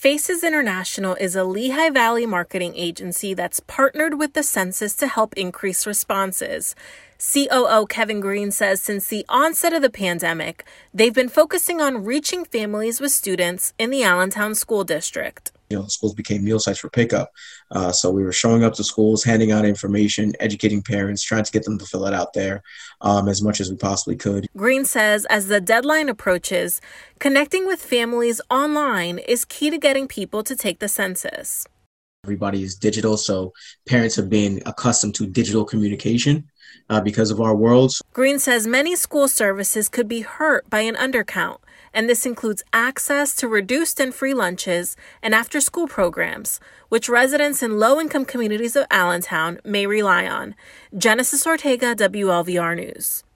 Faces International is a Lehigh Valley marketing agency that's partnered with the census to help increase responses. COO Kevin Green says since the onset of the pandemic, they've been focusing on reaching families with students in the Allentown School District. Schools became meal sites for pickup. So we were showing up to schools, handing out information, educating parents, trying to get them to fill it out there as much as we possibly could. Green says as the deadline approaches, connecting with families online is key to getting people to take the census. Everybody is digital, so parents have been accustomed to digital communication because of our worlds. Green says many school services could be hurt by an undercount, and this includes access to reduced and free lunches and after-school programs, which residents in low-income communities of Allentown may rely on. Genesis Ortega, WLVR News.